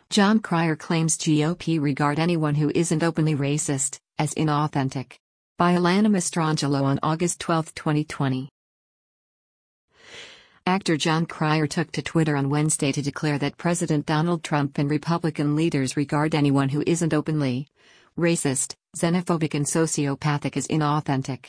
Jon Cryer claims GOP regard anyone who isn't openly racist as inauthentic. By Alana Mastrangelo on August 12, 2020. Actor Jon Cryer took to Twitter on Wednesday to declare that President Donald Trump and Republican leaders regard anyone who isn't openly racist, xenophobic, and sociopathic as inauthentic.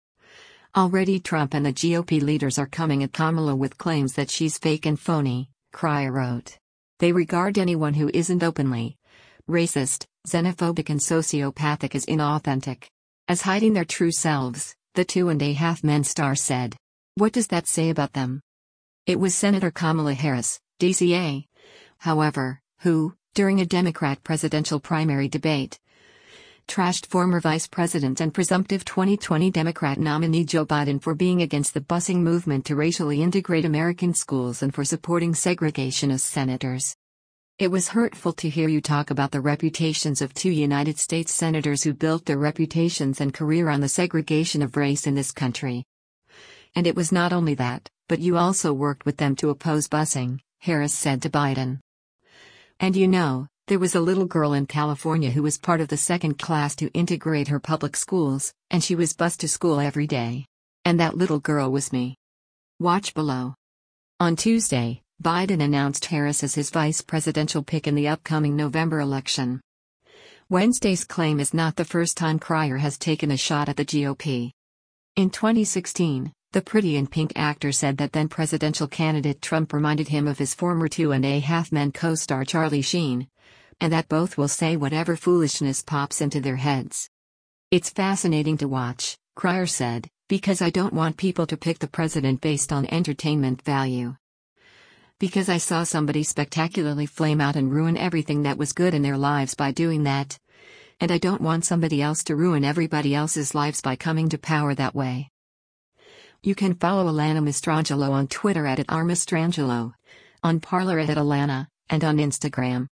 Already Trump and the GOP leaders are coming at Kamala with claims that she's fake and phony, Cryer wrote. They regard anyone who isn't openly racist, xenophobic, and sociopathic as inauthentic, as hiding their true selves, the 2.5 Men star said. What does that say about them? It was Senator Kamala Harris, DCA, however, who, during a Democrat presidential primary debate, trashed former Vice President and presumptive 2020 Democrat nominee Joe Biden for being against the busing movement to racially integrate American schools and for supporting segregationist senators. It was hurtful to hear you talk about the reputations of 2 United States senators who built their reputations and career on the segregation of race in this country. And it was not only that, but you also worked with them to oppose busing, Harris said to Biden. And there was a little girl in California who was part of the second class to integrate her public schools, and she was bused to school every day. And that little girl was me. Watch below. On Tuesday, Biden announced Harris as his vice presidential pick in the upcoming November election. Wednesday's claim is not the first time Cryer has taken a shot at the GOP. In 2016, the Pretty in Pink actor said that then presidential candidate Trump reminded him of his former 2.5 Men co-star Charlie Sheen, and that both will say whatever foolishness pops into their heads. It's fascinating to watch, Cryer said, because I don't want people to pick the president based on entertainment value. Because I saw somebody spectacularly flame out and ruin everything that was good in their lives by doing that. And I don't want somebody else to ruin everybody else's lives by coming to power that way. You can follow Alana Mastrangelo on Twitter @RMastrangelo, on Parler @Alana, and on Instagram